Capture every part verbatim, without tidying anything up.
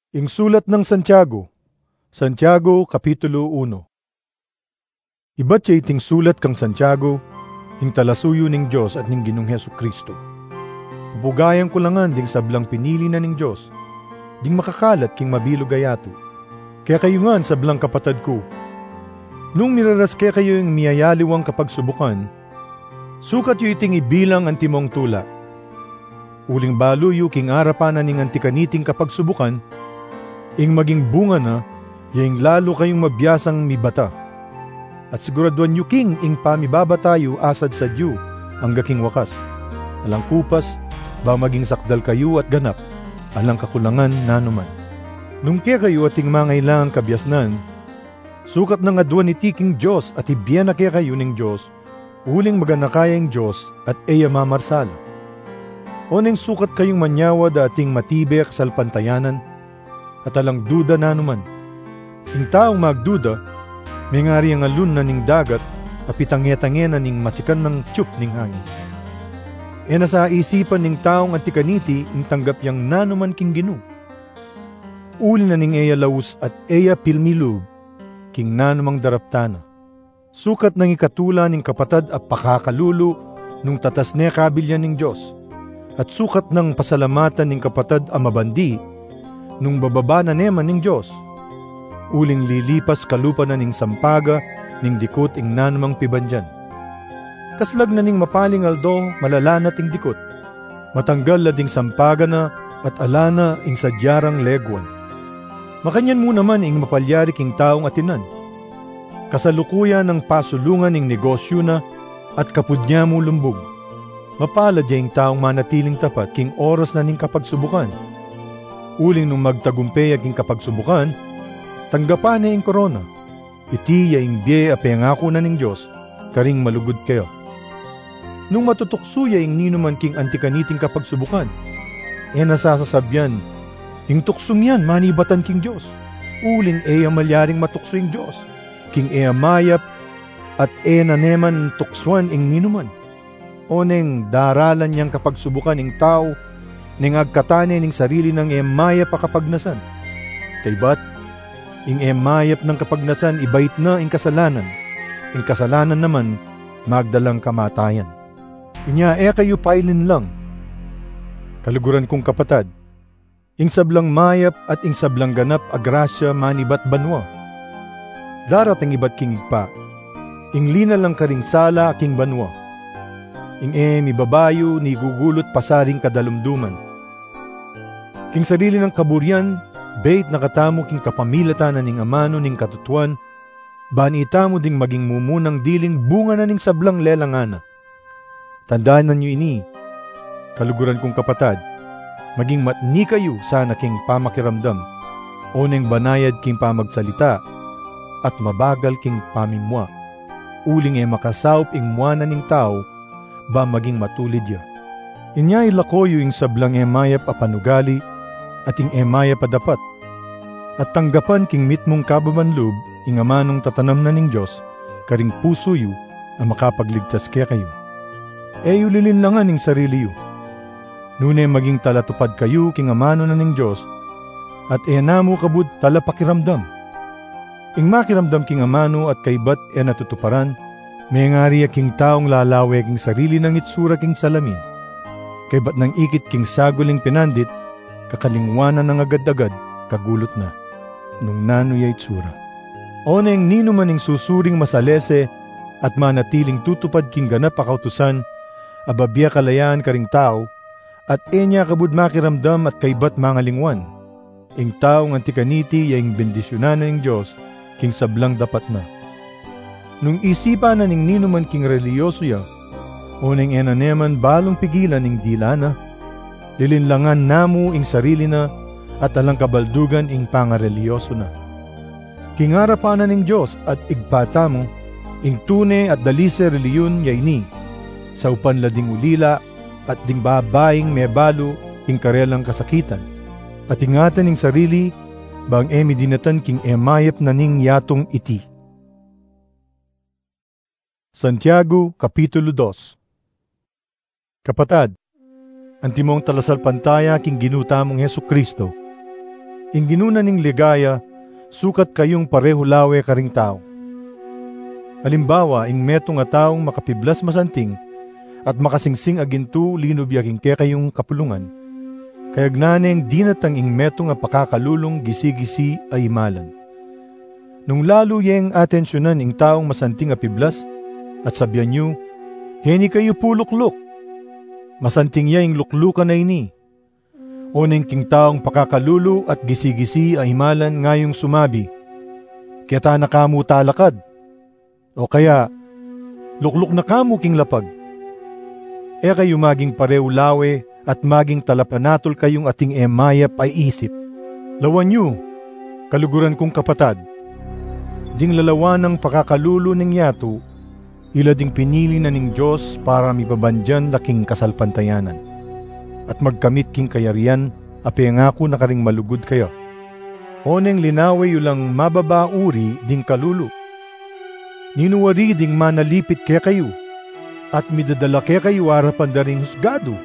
Ing sulat ng Santiago, Santiago Kapitulo one. Iba't siya iting sulat kang Santiago, ing talasuyo ning Diyos at ning Ginong Hesukristo. Pupugayan ko langan ding sablang pinili na ning Diyos, ding makakalat king mabilog gayato. Kaya kayo nga sablang kapatad ko, nung miraras kaya kayo yung miyayaliwang kapagsubukan, sukat yu iting ibilang ang timong tula. Uling baluyo king arapan na ning antikaniting kapagsubukan, ing maging bunga na, yaing lalo kayong mabiyasang mibata. At siguraduan yu king ing pamibabatayo asad sa Diyo ang gaking wakas. Alang kupas, ba maging sakdal kayo at ganap, alang kakulangan nanuman. Nung kaya kayo ating mangailangan kabyasnan, sukat ng aduan iti king Diyos at ibiyan na kaya kayo ning Diyos, uling maganakayang Diyos at iya mamarsala. O neng sukat kayong manyawa da ating matibek salpantayanan, at alang duda nanuman. Ing taong magduda, may ngari ang alun na ning dagat, apitangye-tangye na ning masikan ng tiyup ning hangin. E nasa isipan ning taong antikaniti, ing tanggap yang nanuman king Ginu. Uli na ning eya laus at eya pilmilub, king nanumang daraptana. Sukat nang ikatula ning kapatad at pakakalulu, nung tatas ne kabilyan ning Diyos. At sukat ng pasalamatan ning kapatad amabandi, nung bababa na neman ning Diyos. Uling lilipas kalupa na ning sampaga, ning dikot ing nanumang pibandyan. Kaslag na ning mapaling aldo, malalana ting dikot. Matanggal la ding sampaga na, at alana ing sadyarang legwan. Makanyan mo naman ing mapalyari king taong atinan. Kasalukuyan ng pasulungan ing negosyo na, at kapudnya mo lumbog. Mapalad yung taong manatiling tapat king oras na ning kapagsubukan. Uling nung magtagumpay king kapagsubukan, tanggapan na yung korona. Iti yaing biye apengako na ning Diyos, karing malugod kayo. Nung matutukso yaing ninuman king antikaniting kapagsubukan, e nasasasabyan, ing tuksong yan manibatan king Diyos. Uling e malyaring matukso ing Diyos, king e mayap at e naneman tuksuan ing ninuman. O neng daralan niyang kapagsubukan ing tao, ning agkatane ning sarili ng emayap a kapagnasan. Kaybat, ing emayap ng kapagnasan ibait na ing kasalanan, ing kasalanan naman magdalang kamatayan. Inya e kayo pailin lang. Kaluguran kong kapatad, ing sablang mayap at ing sablang ganap a grasya manibat banwa. Darat ang ibat king igpa, ing lina lang karing sala king banwa. Ing e mi babayo ni gugulot pasaring kadalumduman. King sarili ng kaburyan, bait nakatamo king kapamilatan na ning amano ning katutuan, bani itamo ding maging mumunang diling bunga na ning sablang lelangana. Tandaan na nyo ini, kaluguran kong kapatad, maging matni kayo sana king pamakiramdam, o neng banayad king pamagsalita, at mabagal king pamimwa. Uling e makasaup ing muana ning tao, ba maging matulid ya. Inya ilakoyo ing sablang emayap a panugali, at ing emayap a dapat. At tanggapan king mitmong kababanlub, ing amanong tatanam na ning Diyos, karing puso yu, ang makapagligtas kaya kayo. E ulilin langan ing sarili yu. Nune maging talatupad kayo, king amano na ning Diyos, at e namo kabud talapakiramdam. Ing makiramdam king amano at kaybat e natutuparan, may ngari king taong lalawe king sarili ng itsura king salamin. Kay ba't nang ikit king saguling pinandit, kakalingwanan ng agad-agad, kagulot na. Nung nanoy itsura. O neng ninumaning susuring masalese, at manatiling tutupad king ganap akautusan, ababya kalayaan karing tao, at enya kabud makiramdam at kay ba't mangalingwan. Ing taong antikaniti yaing bendisyonan ng Diyos, king sablang dapat na. Nung isipa na ning ninuman king reliyoso ya, o ning enaneman balong pigilan ning dila na, lilinlangan namo ing sarili na, at alang kabaldugan ing pangareliyoso na. Kingarapan na ning Diyos at igpata mo, ing tune at dalise reliyon yayni, sa upan lading ulila, at ding babaing mebalo ing karelang kasakitan, at ingatan ning sarili, bang emi dinatan king emayap na ning yatong iti. Santiago Kapitulo two. Kapatad, antimong talasalpantaya king ginuta mong Hesukristo, Inginuna ning ligaya, sukat kayong pareho lawe karing tao. Halimbawa, ing meto nga taong makapiblas masanting at makasingsing agintu linubyaking ke kayong kapulungan, kayag naneng dinatang ing meto nga pakakalulong gisi-gisi ay imalan. Nung lalo yeng atensyonan ing taong masanting a piblas at sabyan nyo, heni kayo pulukluk. Masanting ya ing luklukan na ini. O neng king taong pakakalulo at gisi-gisi ay imalan ngayong sumabi, kaya ta na kamu talakad. O kaya, lukluk na kamu king lapag. E kayo maging pareho lawe at maging talapanatol kayong ating emayap ay isip. Lawan nyo, kaluguran kong kapatad, ding lalawan ng pakakalulo ng yato, ila ding pinili na ning Diyos para mibabandyan laking kasalpantayanan. At magkamit king kayarian, api nga ako na karing malugod kayo. O neng linawe yulang mababauri ding kalulo. Ninuwari ding manalipit kaya kayo, at midadala kaya kayo harapan daring husgado.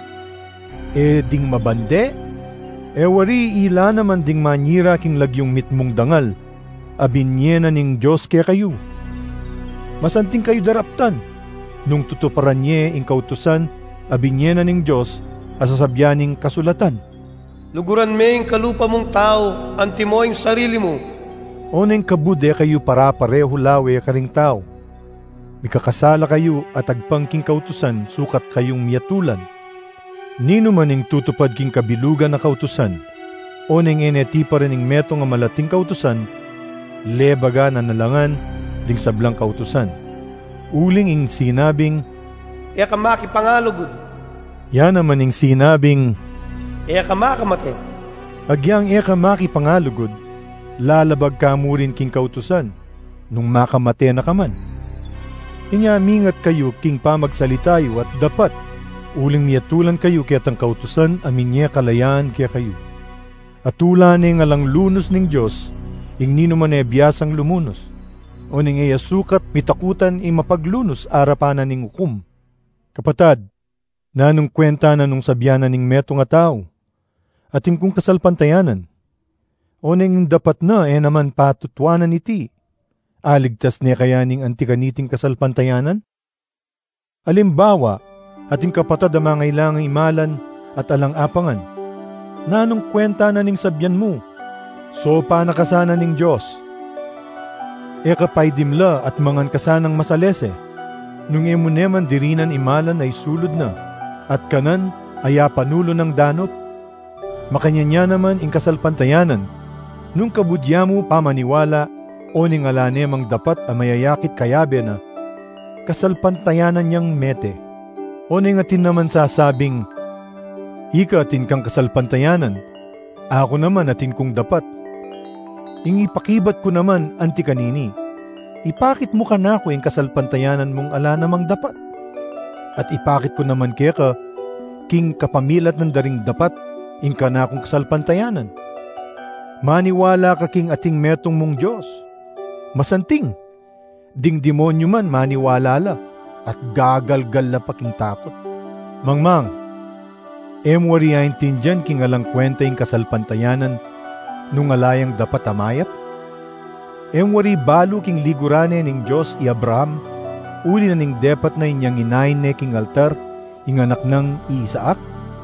E ding mabande, e wari ila naman ding manyira king lagyong mitmong dangal, abinyena ning Diyos kaya kayo. Masanting kayo daraptan, nung tutuparan niya ing kautusan, abinyena ning Diyos, asasabyaning kasulatan. Luguran me ing kalupa mong tao, anti mo ing sarili mo. O neng kabude kayo para pareho lawe karing tao. Mikakasala kayo at agpang king kautusan, sukat kayong miyatulan. Nino man ing tutupad king kabilugan na kautusan, o neng eneti pa rin ing meto nga malating kautusan, lebaga na nalangan, ding sablang kautusan. Uling ing sinabing, Iya ka makipangalugod. Yan naman ing sinabing, Iya ka makamate. Agyang iya ka makipangalugod, lalabag ka mo rin king kautusan, nung makamate na kaman. Inyamingat kayo king pamagsalitayo at dapat, uling miyatulan kayo kaya tang kautusan, amin niya kalayaan kaya kayo. At tulan nga lang lunos ning Diyos, ing nino man e biyasang lumunos, o ning iya sukat mitakutan ing mapaglunos arapanan ning hukum. Kapatad, nanong kwenta na nung sabyanan ning meto nga tao, at ing kung kasalpantayanan, o neng dapat na eh naman patutwanan iti, aligtas niya kaya ning antikaniting kasalpantayanan? Alimbawa, ating kapatad ang mga ilangang imalan at alang-apangan, nanong kwenta na ning sabyan mo, so pa nakasana ning Diyos. E kapay dimla at mangan kasanang masalese, nung emuneman dirinan imalan ay sulod na, at kanan ay panulo ng danop, makanyanya naman ing kasalpantayanan, nung kabudya mo pamaniwala o ning alane mang dapat a mayayakit kayabe na kasalpantayanan niyang mete. O ning atin naman sasabing, ika atin kang kasalpantayanan, ako naman atin kong dapat. Ing ipakibat ko naman anti kanini, ipakit mo ka na ko ing kasalpantayanan mong ala namang dapat. At ipakit ko naman kaya ka, king kapamilat ng daring dapat, ing ka na akong kasalpantayanan. Maniwala ka king ating metong mong Diyos. Masanting, ding demonyo man maniwala la, at gagalgal na paking takot. Mangmang, emwari ayin dyan king alang kwenta ing kasalpantayanan, nung alayang dapat amayap? Emwari balo king ligurane ning Diyos i Abraham, uli na ning depat na inyang inayin ne king altar, ing anak ng Isaac?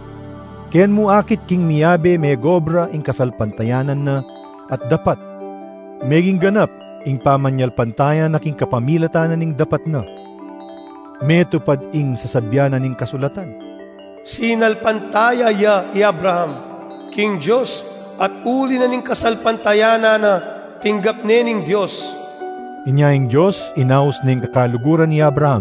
Ken mo akit king miyabe me gobra ing kasalpantayanan na at dapat. Meging ganap ing pamanyal pantayan na king kapamilatanan ning dapat na. Metupad ing sasabyanan ning kasulatan. Sinalpantaya ya i Abraham, king Diyos, at uli na ning kasalpantayanan na tinggap ne ning Diyos. Inyaing Diyos, inaus ning kakaluguran ni Abraham.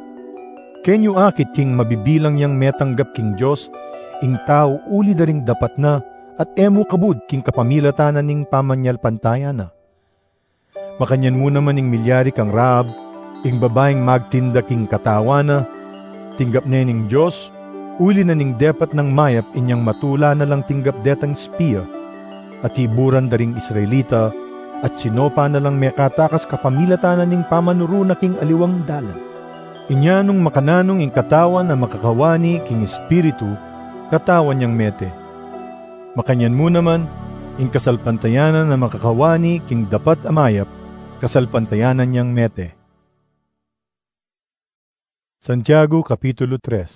Kenyo akit king mabibilang yang metanggap king Diyos, ing tao uli daring dapat na at emo kabud king kapamilatanan ning pamanyal pantaya na. Makanyan mo naman ing milyari kang Rahab, ing babaeng magtinda king katawa na, tinggap na ning Diyos, uli na ning depat ng mayap inyang matula na lang tinggap detang spiya, at hiburan daring Israelita, at sinopa na lang may katakas kapamilatanan ning pamanuro na king aliwang dalan. Inya nung makananong ing katawan na makakawani king espiritu, katawan niyang mete. Makanyan mo naman, ing kasalpantayanan na makakawani king dapat amayap, kasalpantayanan niyang mete. Santiago Kapitulo three.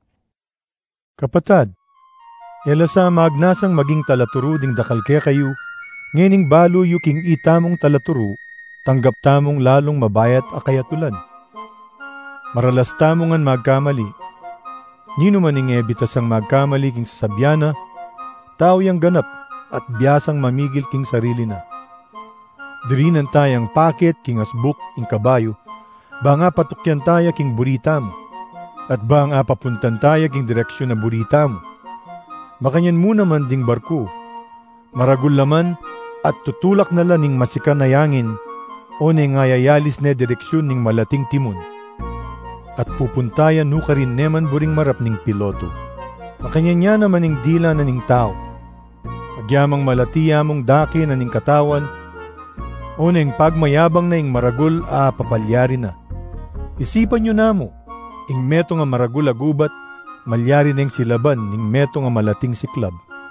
Kapatad, elasa magnasang maging talaturo ding dakalke kayo, ngening balo yu king itamong talaturo, tanggap tamong lalong mabayat akayatulan. Maralas tamongan magkamali, nino maning ebitas ang magkamali king sasabyana, tao yang ganap at biyasang mamigil king sarili na. Dirinan tayang paket king asbuk ing kabayo, ba nga patukyan taya king burita mo, at ba nga papuntan taya king direksyon na burita mo. Makanyan mo naman ding barko, maragul laman at tutulak na lang ning masikan na yangin o ning ngayayalis na direksyon ning malating timon. At pupuntayan no ka rin neman buring marap ning piloto. Makanyan niya naman ning dila na ning tao. Pagyamang malatiya mong daki na ning katawan, o ning pagmayabang na ing maragul a papalyari na. Isipan nyo na mo, ing meto nga maragul agubat, malyari na ing silaban ning meto nga malating siklab.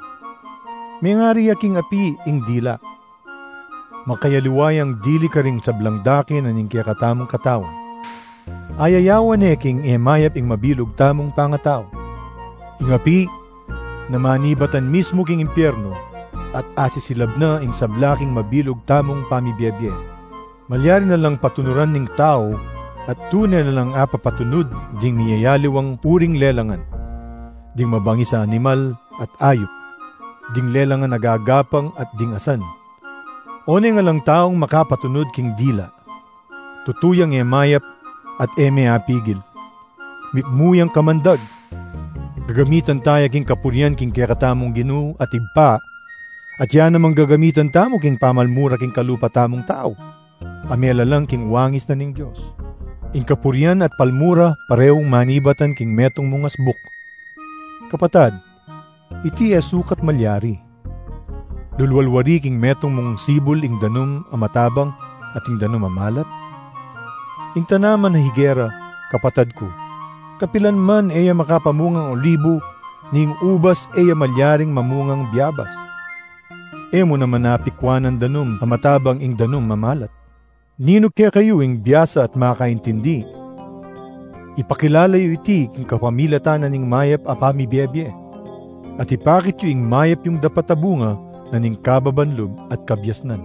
May ngari aking api ing dila. Makayaliwayang dili ka ring sablang daki na ning kiyakatamong katawan. Ayayawan e king emayap ing mabilog tamong pangatao. Ing api, namanibatan mismo king impyerno, at asisilab na ing sablaking mabilog tamong pamibiyebye. Malyari na lang patunuran ning tao, at tunay na lang apapatunod ding miyayaliwang uring lelangan. Ding mabangi sa animal at ayop, ding lelangan nagagapang at ding asan. One nga lang taong makapatunod king dila. Tutuyang emayap at eme apigil. Mipmuyang kamandag. Gagamitan tayo king kapurian king kakatamong ginu at ibpa, at yan namang gagamitan tamo king pamalmura king kalupa tamong tao. Amela lang king wangis na ning Diyos. Ing kapurian at palmura parehong manibatan king metong mungasbuk. Kapatad, iti e sukat malyari. Lulwalwari king metong mong sibol ing danum amatabang at ing danum amalat. Ing tanaman na higera, kapatad ko, kapilan man eya makapamungang olibo, ning ubas eya malyaring mamungang biyabas. E mo naman napikwanan danum amatabang ing danum mamalat. Nino kaya kayo ing biyasa at makaintindi. Ipakilala yu iti king kapamilatanan ning mayap a pamibiyebye, at ipakit yu ing mayap yung dapat abunga na ning kababanlog at kabyasnan.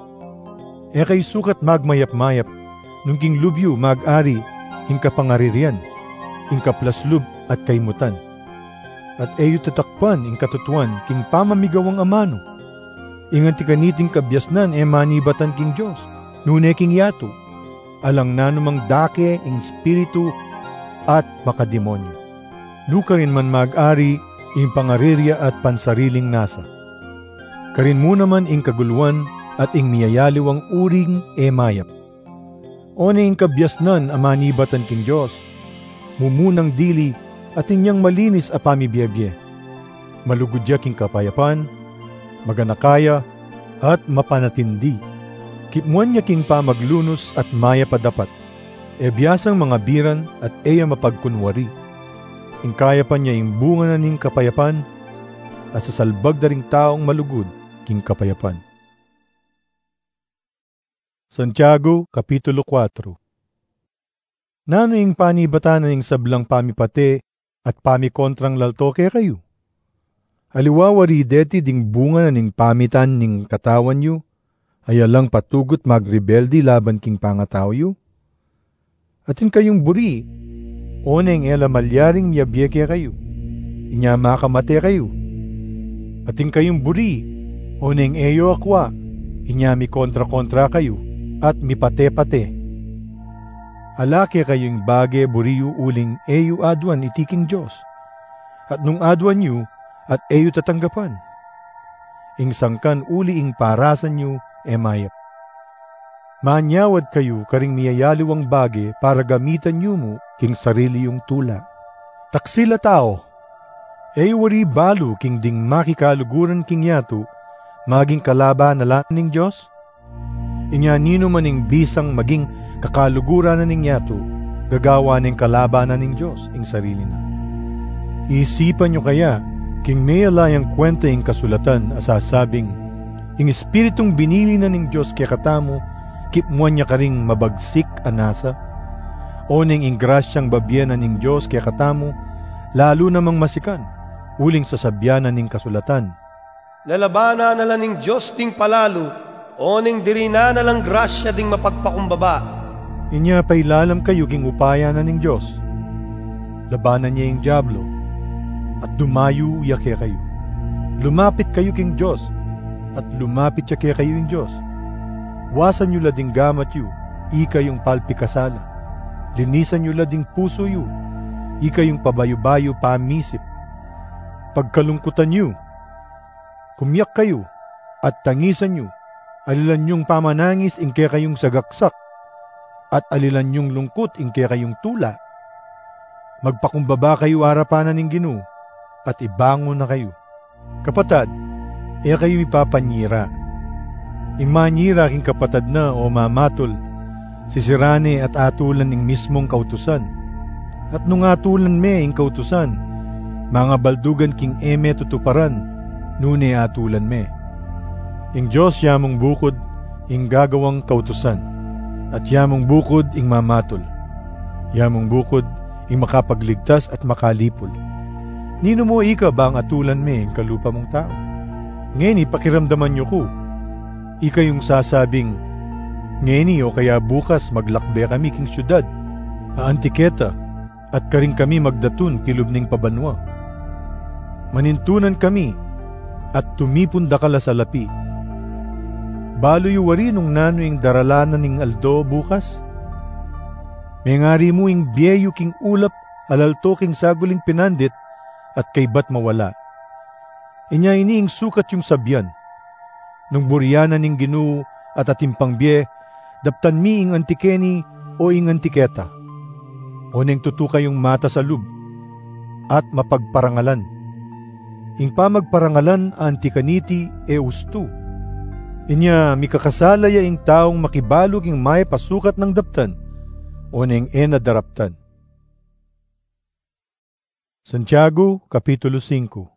E kayo sukat magmayap-mayap, nung king lubyo mag-ari ing kapangaririan, ing kaplaslub at kaimutan. At eyo tatakpan ing katutuan king pamamigawang amano, ing antikaniting kabyasnan e manibatan king Diyos. Nune king yato, alang nanumang dake ing spiritu at makademonyo. Nuka rin man mag-ari ing pangarirya at pansariling nasa. Karin mo naman ing kaguluan at ing miyayaliwang uring emayap. One ing kabyasnan amanibatan king Diyos, mumunang dili at inyang malinis a pamibiyebye. Malugudya king kapayapan, maganakaya at mapanatindi. Kipmuan niya king pamaglunos at maya padapat, e biyasang mga biran at eya mapagkunwari. Ing kayapan niya ing bunga na ning kapayapan, at sa salbag na ring taong malugod king kapayapan. Santiago Kapitulo four. Nano ing panibatanan ing sablang pamipate at pamikontrang laltoke kayo? Aliwawari deti ding bunga na ning pamitan ning katawan yu, ayalang patugot magrebeldi laban king pangataw yu? Atin kayong buri, o neng ela malyaring miyabyeke kayo, inya makamate kayo. Atin kayong buri, o neng eyo akwa, inya mi kontra-kontra kayo, at mi pate-pate. Alake kayong bage buriyu uling eyo adwan itiking Diyos, at nung adwan yu, at eyo tatanggapan. Ing sangkan uli ing parasan yu, emayap. Manyawad kayo karing miyayaliwang bage para gamitan nyo mo king sarili yung tula. Taksila tao, e wari balo king ding makikaluguran king yato, maging kalaba na lang ning Diyos? Inya nino maning bisang maging kakaluguran na ning yato, gagawa ning kalaba na ning Diyos ing sarili na. Isipan nyo kaya, king may alayang kwenta ing kasulatan asasabing, ing espiritong binili na ning Diyos kaya katamo, kipmuan niya karing mabagsik anasa. O ning ingrasyang babyanan ning Diyos kaya katamo, lalo namang masikan, uling sa sabyanan ning kasulatan. Lalabana na lang ning Diyos ding palalo, o ning dirina na lang grasya ding mapagpakumbaba. Inya pailalam kayo king upaya na ning Diyos. Labanan niya yung diablo, at dumayo iya kaya kayo. Lumapit kayo king Diyos, at lumapit siya kaya kayo yung Diyos. Wasan nyo lading gamat yu, ika yung palpikasala. Linisan nyo lading puso yu, ika yung pabayo-bayo pamisip. Pagkalungkutan nyo, kumyak kayo, at tangisan nyo, alilan nyong pamanangis ing kaya kayong sagaksak, at alilan nyong lungkot ing kaya kayong tula. Magpakumbaba kayo harapanan ng Ginoo, at ibangon na kayo. Kapatad, e kayo ipapanyira. Imanyira king kapatad na o mamatol, sisirane at atulan ning mismong kautusan. At nung atulan me ing kautusan, mga baldugan king eme tutuparan, nune atulan me. Ing Diyos yamong bukod, ing gagawang kautusan, at yamong bukod ing mamatol. Yamong bukod, ing makapagligtas at makalipol. Nino mo ika ba ang atulan me ing kalupa mong tao? Ngeni pakiramdaman nyo ko. Ika yung sasabing, ngeni o kaya bukas maglakbe kami king syudad, aantiketa, at karing kami magdatun kilubning pabanwa. Manintunan kami, at tumipon dakala sa lapi. Balo yu wari nung nano ing daralanan ning aldo bukas? May ngari mo ing biyeyo king ulap, alalto king saguling pinandit, at kay bat mawala. Inya ini ing sukat yung sabyan. Nung buryanan ning Ginoo at atimpang biye, daptan mi ing antikeni o ing antiketa. O neng tutuka yung mata sa lub, at mapagparangalan. Ing pamagparangalan antikaniti e ustu. Inya mikakasalaya ing taong makibalog ing may pasukat ng daptan, o neng ena daraptan. Santiago, Kapitulo five.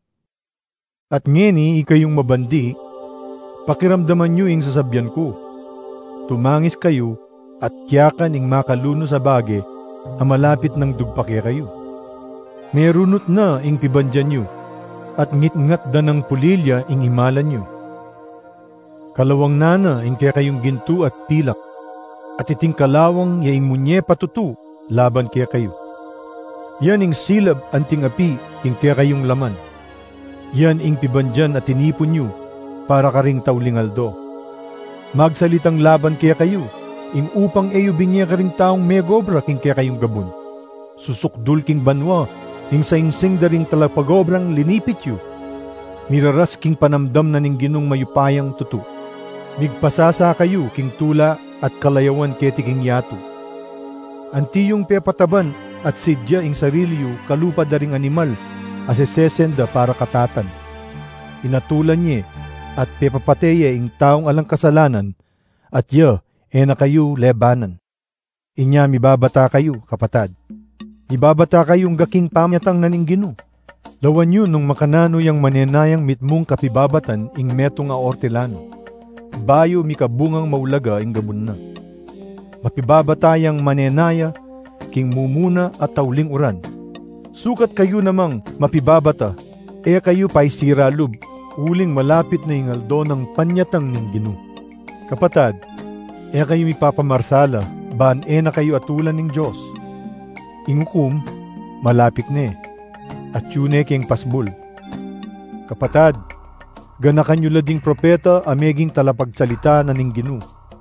At ngeni ikayong mabandi, pakiramdaman nyo ing sasabyan ko. Tumangis kayo at tiyakan ing makaluno sa bage ang malapit ng dugpake kayo. Merunot na ing pibandyan nyo at ngit-ngat da ng pulilya ing imalan nyo. Kalawang nana ing kaya kayong gintu at pilak at iting kalawang yaing munye patutu laban kaya kayo. Yan ing silab anting api ing kaya kayong laman. Yan ing pibandyan at tinipon nyo para karing taulingaldo. Magsalitang laban kaya kayo, ing upang eyo binya karing taong megobra king kaya kayong gabon. Susukdul king banwa, ing saingsing daring talapagobrang linipit yu. Miraras king panamdam na ning Ginong mayupayang tutu. Migpasasa kayo king tula at kalayawan keti king yato. Antiyong pepataban at sidya ing sarili yu kalupa daring animal, asesesenda para katatan. Inatulan niya at pepapateya ing taong alang kasalanan at ya e na kayo lebanan. Inya mibabata kayo, kapatad. Mibabata kayong gaking pamyatang naning Ginoo. Lawan yun nung makanano yang manenayang mitmong kapibabatan ing metong nga ortelano. Bayo mikabungang maulaga ing gabun na. Mapibabatayang manenaya king mumuna at tauling uran. Sukat kayo namang mapibabata, e kayo pa'y siralub, uling malapit na ingaldo ng panyatang ng Ginoo. Kapatad, e kayo ipapamarsala, baan e na kayo atulan ng Diyos. Ingukum, malapit na at yun e king pasbul. Kapatad, ganakan nyo lading propeta ameging talapagsalita na ning Ginoo.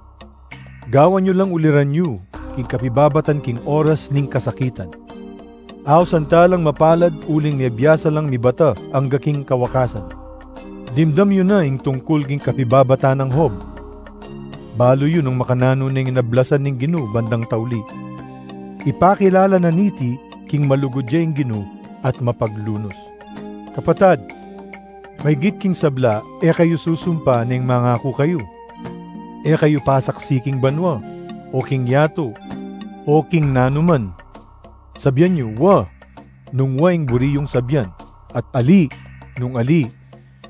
Gawan nyo lang uliran nyo, king kapibabatan king oras ning kasakitan. Aw santalang mapalad uling nebiyasa lang mibata ang gaking kawakasan. Dimdam yun na ing tungkol king kapibabata ng Hob. Balo yun nung makanano ning inablasan ning Ginoo bandang tauli. Ipakilala na niti king malugod siya ing Ginoo at mapaglunos. Kapatad, may git king sabla e kayo susumpa ning mangako kayo. E kayo pasaksiking banwa o king yato o king nanuman. Sabyan nyo, wa, nung waing buri yung sabyan, at ali, nung ali.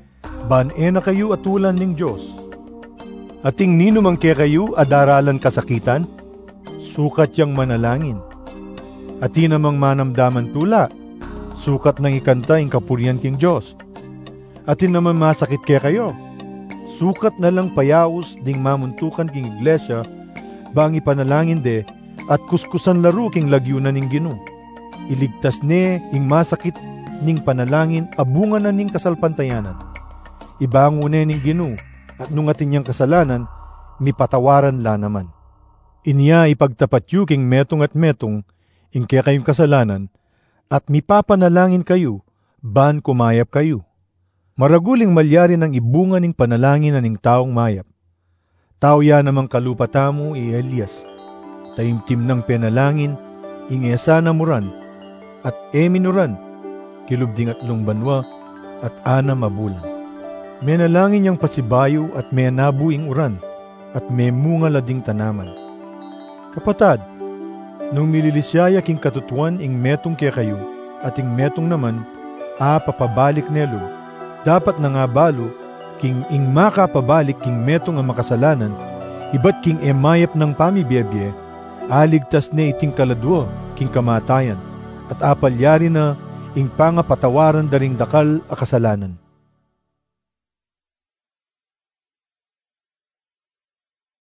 ban e na kayo atulan ning Diyos. Ating nino man kaya kayo adaralan kasakitan, sukat yang manalangin. Ati namang manamdaman tula, sukat nang ikanta ing kapurian king Diyos. Atin naman masakit kaya kayo, sukat na lang payaos ding mamuntukan king iglesia, bang ipanalangin de, at kuskusan laro king lagyunan ning Gino. Iligtas ne ing masakit ning panalangin abungan na ning kasalpantayanan. Ibangune ning Gino, at nung atin niyang kasalanan, mipatawaran la naman. Inya ipagtapat yu king metong at metong, ing kaya kayong kasalanan, at mipapanalangin kayo, ban kumayap kayo. Maraguling malyari ng ibunga ning panalangin na ning taong mayap. Tao ya namang kalupatamo i Elias, taimtim ng penalangin, ing esana muran, at eminuran, kilubding at lungbanwa, at ana mabulan. Menalangin niyang pasibayo at may nabuing uran, at may munga lading tanaman. Kapatad, nung mililisyaya king katutuan ing metong kaya kayo, at ing metong naman, a papabalik nelo, dapat na nga balo, king ing makapabalik king metong ang makasalanan, iba't king emayap ng pamibiyebye, aligtas na iting kaladwa, king kamatayan, at apalyari na ing pangapatawaran daring dakal a kasalanan.